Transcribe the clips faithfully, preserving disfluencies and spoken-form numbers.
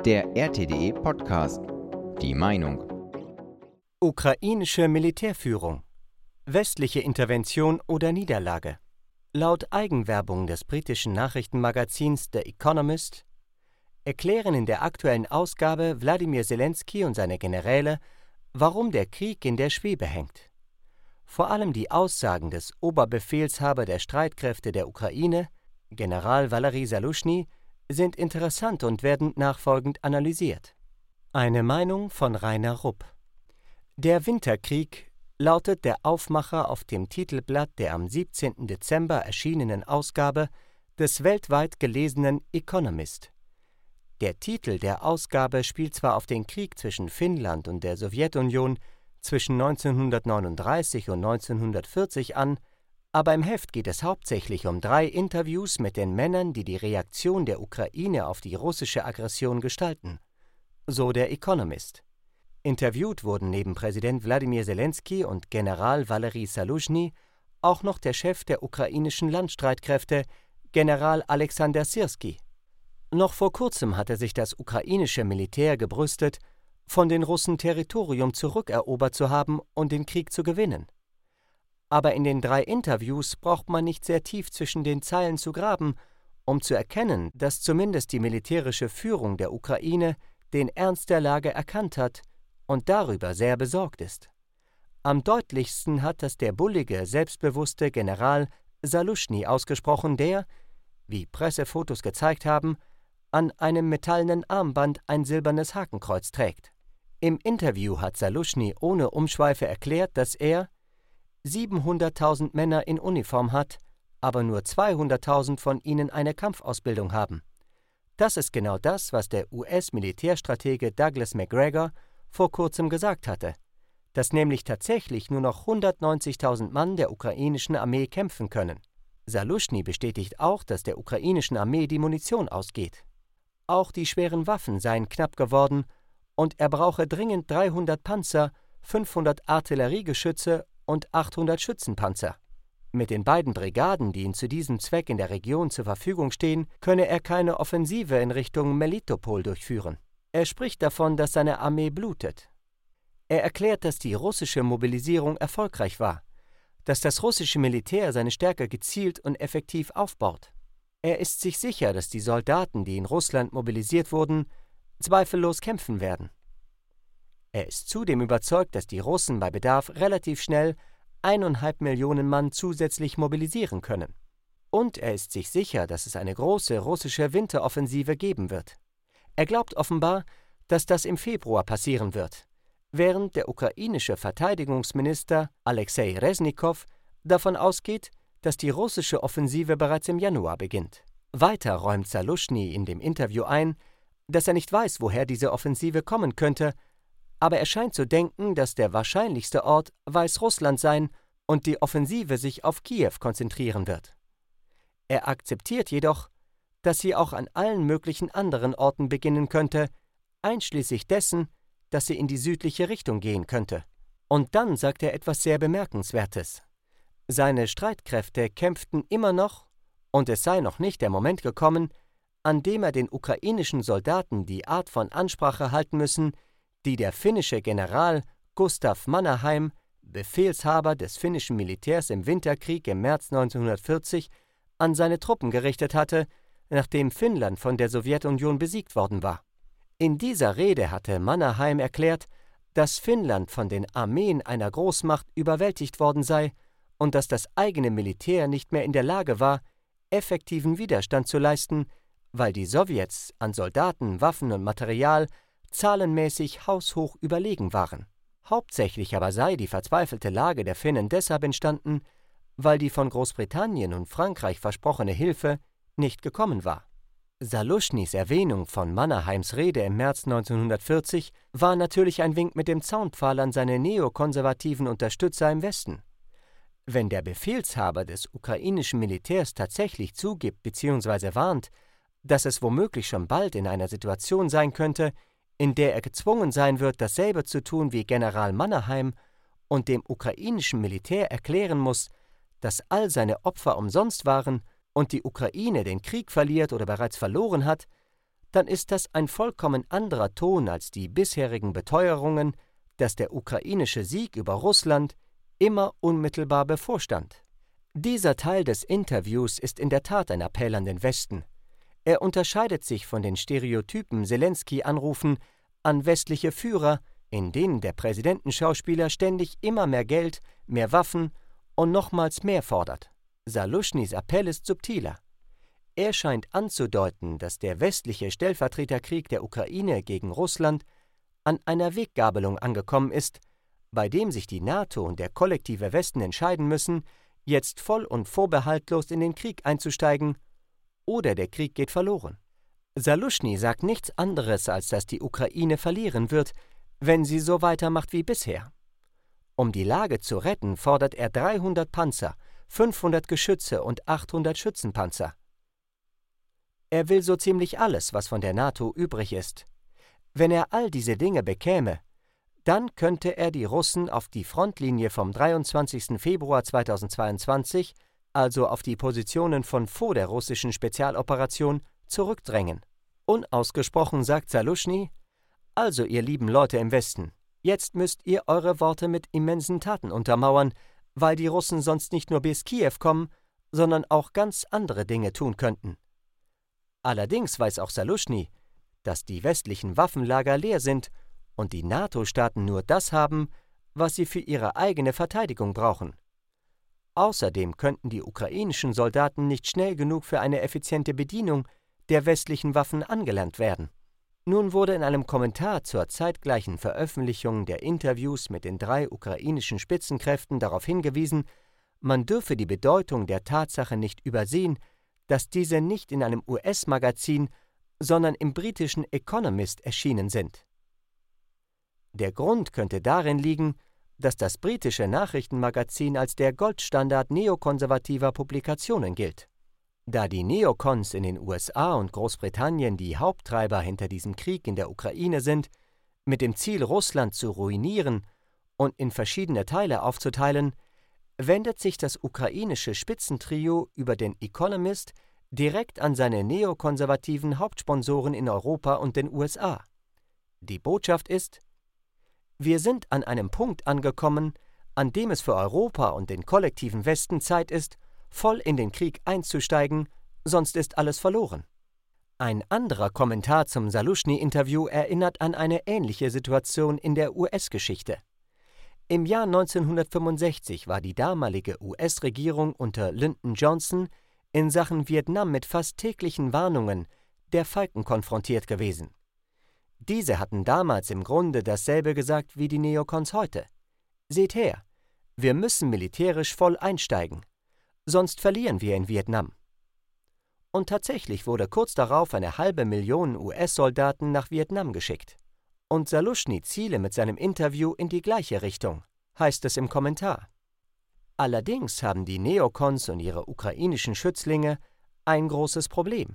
Der R T D E-Podcast. Die Meinung. Ukrainische Militärführung. Westliche Intervention oder Niederlage. Laut Eigenwerbung des britischen Nachrichtenmagazins The Economist erklären in der aktuellen Ausgabe Wladimir Selenskyj und seine Generäle, warum der Krieg in der Schwebe hängt. Vor allem die Aussagen des Oberbefehlshaber der Streitkräfte der Ukraine, General Valery Saluschny, sind interessant und werden nachfolgend analysiert. Eine Meinung von Rainer Rupp. Der Winterkrieg lautet der Aufmacher auf dem Titelblatt der am siebzehnten Dezember erschienenen Ausgabe des weltweit gelesenen Economist. Der Titel der Ausgabe spielt zwar auf den Krieg zwischen Finnland und der Sowjetunion zwischen neunzehnhundertneununddreißig und neunzehnhundertvierzig an, aber im Heft geht es hauptsächlich um drei Interviews mit den Männern, die die Reaktion der Ukraine auf die russische Aggression gestalten. So der Economist. Interviewt wurden neben Präsident Wladimir Selenskyj und General Valery Saluschny auch noch der Chef der ukrainischen Landstreitkräfte, General Alexander Syrskij. Noch vor kurzem hatte sich das ukrainische Militär gebrüstet, von den Russen Territorium zurückerobert zu haben und den Krieg zu gewinnen. Aber in den drei Interviews braucht man nicht sehr tief zwischen den Zeilen zu graben, um zu erkennen, dass zumindest die militärische Führung der Ukraine den Ernst der Lage erkannt hat und darüber sehr besorgt ist. Am deutlichsten hat das der bullige, selbstbewusste General Saluschny ausgesprochen, der, wie Pressefotos gezeigt haben, an einem metallenen Armband ein silbernes Hakenkreuz trägt. Im Interview hat Saluschny ohne Umschweife erklärt, dass er siebenhunderttausend Männer in Uniform hat, aber nur zweihunderttausend von ihnen eine Kampfausbildung haben. Das ist genau das, was der U S-Militärstratege Douglas Macgregor vor kurzem gesagt hatte, dass nämlich tatsächlich nur noch hundertneunzigtausend Mann der ukrainischen Armee kämpfen können. Saluschny bestätigt auch, dass der ukrainischen Armee die Munition ausgeht. Auch die schweren Waffen seien knapp geworden und er brauche dringend dreihundert Panzer, fünfhundert Artilleriegeschütze und achthundert Schützenpanzer. Mit den beiden Brigaden, die ihm zu diesem Zweck in der Region zur Verfügung stehen, könne er keine Offensive in Richtung Melitopol durchführen. Er spricht davon, dass seine Armee blutet. Er erklärt, dass die russische Mobilisierung erfolgreich war, dass das russische Militär seine Stärke gezielt und effektiv aufbaut. Er ist sich sicher, dass die Soldaten, die in Russland mobilisiert wurden, zweifellos kämpfen werden. Er ist zudem überzeugt, dass die Russen bei Bedarf relativ schnell eineinhalb Millionen Mann zusätzlich mobilisieren können. Und er ist sich sicher, dass es eine große russische Winteroffensive geben wird. Er glaubt offenbar, dass das im Februar passieren wird, während der ukrainische Verteidigungsminister Alexei Resnikow davon ausgeht, dass die russische Offensive bereits im Januar beginnt. Weiter räumt Saluschny in dem Interview ein, dass er nicht weiß, woher diese Offensive kommen könnte, aber er scheint zu denken, dass der wahrscheinlichste Ort Weißrussland sein und die Offensive sich auf Kiew konzentrieren wird. Er akzeptiert jedoch, dass sie auch an allen möglichen anderen Orten beginnen könnte, einschließlich dessen, dass sie in die südliche Richtung gehen könnte. Und dann sagt er etwas sehr Bemerkenswertes. Seine Streitkräfte kämpften immer noch, und es sei noch nicht der Moment gekommen, an dem er den ukrainischen Soldaten die Art von Ansprache halten müssen, die der finnische General Gustav Mannerheim, Befehlshaber des finnischen Militärs im Winterkrieg im März neunzehnhundertvierzig, an seine Truppen gerichtet hatte, nachdem Finnland von der Sowjetunion besiegt worden war. In dieser Rede hatte Mannerheim erklärt, dass Finnland von den Armeen einer Großmacht überwältigt worden sei und dass das eigene Militär nicht mehr in der Lage war, effektiven Widerstand zu leisten, weil die Sowjets an Soldaten, Waffen und Material zahlenmäßig haushoch überlegen waren. Hauptsächlich aber sei die verzweifelte Lage der Finnen deshalb entstanden, weil die von Großbritannien und Frankreich versprochene Hilfe nicht gekommen war. Saluschnys Erwähnung von Mannerheims Rede im März neunzehnhundertvierzig war natürlich ein Wink mit dem Zaunpfahl an seine neokonservativen Unterstützer im Westen. Wenn der Befehlshaber des ukrainischen Militärs tatsächlich zugibt bzw. warnt, dass es womöglich schon bald in einer Situation sein könnte, in der er gezwungen sein wird, dasselbe zu tun wie General Mannerheim und dem ukrainischen Militär erklären muss, dass all seine Opfer umsonst waren und die Ukraine den Krieg verliert oder bereits verloren hat, dann ist das ein vollkommen anderer Ton als die bisherigen Beteuerungen, dass der ukrainische Sieg über Russland immer unmittelbar bevorstand. Dieser Teil des Interviews ist in der Tat ein Appell an den Westen. Er unterscheidet sich von den Stereotypen Selenskyj-Anrufen an westliche Führer, in denen der Präsidentenschauspieler ständig immer mehr Geld, mehr Waffen und nochmals mehr fordert. Saluschnys Appell ist subtiler. Er scheint anzudeuten, dass der westliche Stellvertreterkrieg der Ukraine gegen Russland an einer Weggabelung angekommen ist, bei dem sich die NATO und der kollektive Westen entscheiden müssen, jetzt voll und vorbehaltlos in den Krieg einzusteigen, oder der Krieg geht verloren. Saluschny sagt nichts anderes, als dass die Ukraine verlieren wird, wenn sie so weitermacht wie bisher. Um die Lage zu retten, fordert er dreihundert Panzer, fünfhundert Geschütze und achthundert Schützenpanzer. Er will so ziemlich alles, was von der NATO übrig ist. Wenn er all diese Dinge bekäme, dann könnte er die Russen auf die Frontlinie vom dreiundzwanzigsten Februar zweitausendzweiundzwanzig, also auf die Positionen von vor der russischen Spezialoperation, zurückdrängen. Unausgesprochen sagt Saluschny: Also, ihr lieben Leute im Westen, jetzt müsst ihr eure Worte mit immensen Taten untermauern, weil die Russen sonst nicht nur bis Kiew kommen, sondern auch ganz andere Dinge tun könnten. Allerdings weiß auch Saluschny, dass die westlichen Waffenlager leer sind und die NATO-Staaten nur das haben, was sie für ihre eigene Verteidigung brauchen. Außerdem könnten die ukrainischen Soldaten nicht schnell genug für eine effiziente Bedienung der westlichen Waffen angelernt werden. Nun wurde in einem Kommentar zur zeitgleichen Veröffentlichung der Interviews mit den drei ukrainischen Spitzenkräften darauf hingewiesen, man dürfe die Bedeutung der Tatsache nicht übersehen, dass diese nicht in einem U S-Magazin, sondern im britischen Economist erschienen sind. Der Grund könnte darin liegen, dass das britische Nachrichtenmagazin als der Goldstandard neokonservativer Publikationen gilt. Da die Neokons in den U S A und Großbritannien die Haupttreiber hinter diesem Krieg in der Ukraine sind, mit dem Ziel, Russland zu ruinieren und in verschiedene Teile aufzuteilen, wendet sich das ukrainische Spitzentrio über den Economist direkt an seine neokonservativen Hauptsponsoren in Europa und den U S A. Die Botschaft ist: Wir sind an einem Punkt angekommen, an dem es für Europa und den kollektiven Westen Zeit ist, voll in den Krieg einzusteigen, sonst ist alles verloren. Ein anderer Kommentar zum Saluschny-Interview erinnert an eine ähnliche Situation in der U S-Geschichte. Im Jahr neunzehnhundertfünfundsechzig war die damalige U S-Regierung unter Lyndon Johnson in Sachen Vietnam mit fast täglichen Warnungen der Falken konfrontiert gewesen. Diese hatten damals im Grunde dasselbe gesagt wie die Neokons heute. Seht her, wir müssen militärisch voll einsteigen, sonst verlieren wir in Vietnam. Und tatsächlich wurde kurz darauf eine halbe Million U S-Soldaten nach Vietnam geschickt. Und Saluschny ziele mit seinem Interview in die gleiche Richtung, heißt es im Kommentar. Allerdings haben die Neokons und ihre ukrainischen Schützlinge ein großes Problem.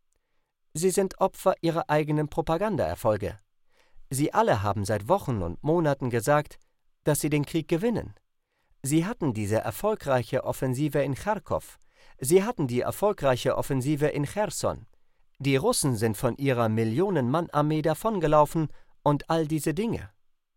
Sie sind Opfer ihrer eigenen Propagandaerfolge. Sie alle haben seit Wochen und Monaten gesagt, dass sie den Krieg gewinnen. Sie hatten diese erfolgreiche Offensive in Charkow. Sie hatten die erfolgreiche Offensive in Cherson. Die Russen sind von ihrer Millionen-Mann-Armee davongelaufen und all diese Dinge.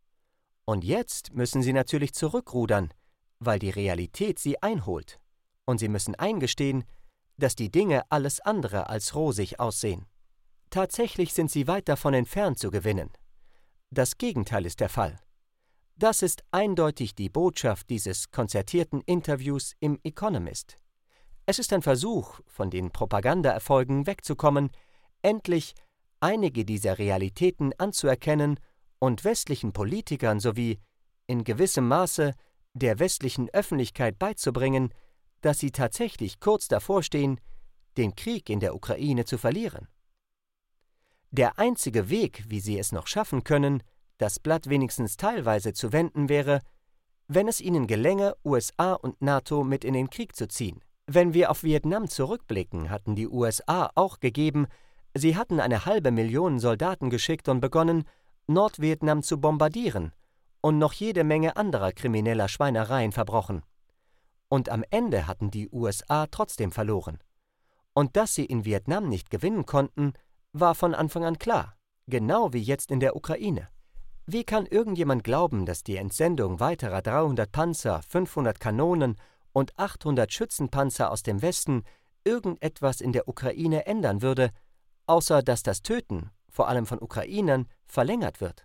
Und jetzt müssen sie natürlich zurückrudern, weil die Realität sie einholt. Und sie müssen eingestehen, dass die Dinge alles andere als rosig aussehen. Tatsächlich sind sie weit davon entfernt zu gewinnen. Das Gegenteil ist der Fall. Das ist eindeutig die Botschaft dieses konzertierten Interviews im Economist. Es ist ein Versuch, von den Propagandaerfolgen wegzukommen, endlich einige dieser Realitäten anzuerkennen und westlichen Politikern sowie in gewissem Maße der westlichen Öffentlichkeit beizubringen, dass sie tatsächlich kurz davor stehen, den Krieg in der Ukraine zu verlieren. Der einzige Weg, wie sie es noch schaffen können, das Blatt wenigstens teilweise zu wenden, wäre, wenn es ihnen gelänge, U S A und NATO mit in den Krieg zu ziehen. Wenn wir auf Vietnam zurückblicken, hatten die U S A auch gegeben, sie hatten eine halbe Million Soldaten geschickt und begonnen, Nordvietnam zu bombardieren und noch jede Menge anderer krimineller Schweinereien verbrochen. Und am Ende hatten die U S A trotzdem verloren. Und dass sie in Vietnam nicht gewinnen konnten, war von Anfang an klar, genau wie jetzt in der Ukraine. Wie kann irgendjemand glauben, dass die Entsendung weiterer dreihundert Panzer, fünfhundert Kanonen und achthundert Schützenpanzer aus dem Westen irgendetwas in der Ukraine ändern würde, außer dass das Töten, vor allem von Ukrainern, verlängert wird?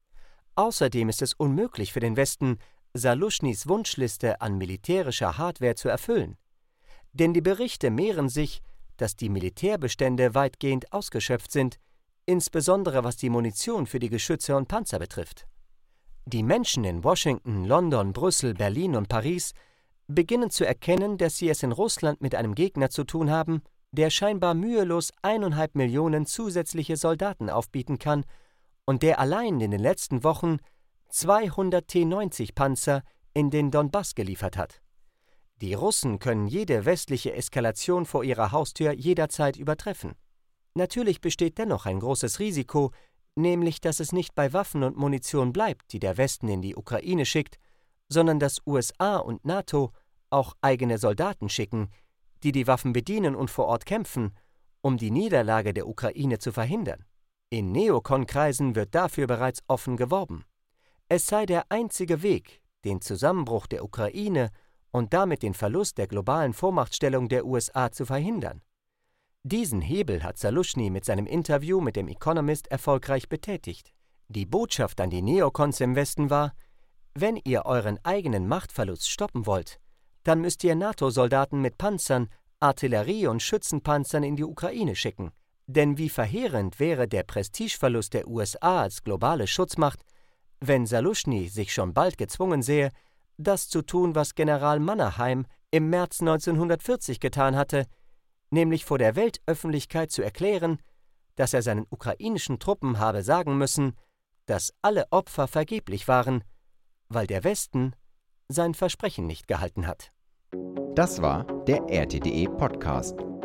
Außerdem ist es unmöglich für den Westen, Saluschnys Wunschliste an militärischer Hardware zu erfüllen. Denn die Berichte mehren sich, dass die Militärbestände weitgehend ausgeschöpft sind, insbesondere was die Munition für die Geschütze und Panzer betrifft. Die Menschen in Washington, London, Brüssel, Berlin und Paris beginnen zu erkennen, dass sie es in Russland mit einem Gegner zu tun haben, der scheinbar mühelos eineinhalb Millionen zusätzliche Soldaten aufbieten kann und der allein in den letzten Wochen zweihundert T neunzig Panzer in den Donbass geliefert hat. Die Russen können jede westliche Eskalation vor ihrer Haustür jederzeit übertreffen. Natürlich besteht dennoch ein großes Risiko, nämlich dass es nicht bei Waffen und Munition bleibt, die der Westen in die Ukraine schickt, sondern dass U S A und NATO auch eigene Soldaten schicken, die die Waffen bedienen und vor Ort kämpfen, um die Niederlage der Ukraine zu verhindern. In Neokon-Kreisen wird dafür bereits offen geworben. Es sei der einzige Weg, den Zusammenbruch der Ukraine und damit den Verlust der globalen Vormachtstellung der U S A zu verhindern. Diesen Hebel hat Saluschny mit seinem Interview mit dem Economist erfolgreich betätigt. Die Botschaft an die Neokons im Westen war: Wenn ihr euren eigenen Machtverlust stoppen wollt, dann müsst ihr NATO-Soldaten mit Panzern, Artillerie und Schützenpanzern in die Ukraine schicken. Denn wie verheerend wäre der Prestigeverlust der U S A als globale Schutzmacht, wenn Saluschny sich schon bald gezwungen sähe, das zu tun, was General Mannerheim im März neunzehnhundertvierzig getan hatte, nämlich vor der Weltöffentlichkeit zu erklären, dass er seinen ukrainischen Truppen habe sagen müssen, dass alle Opfer vergeblich waren, weil der Westen sein Versprechen nicht gehalten hat. Das war der R T D E Podcast.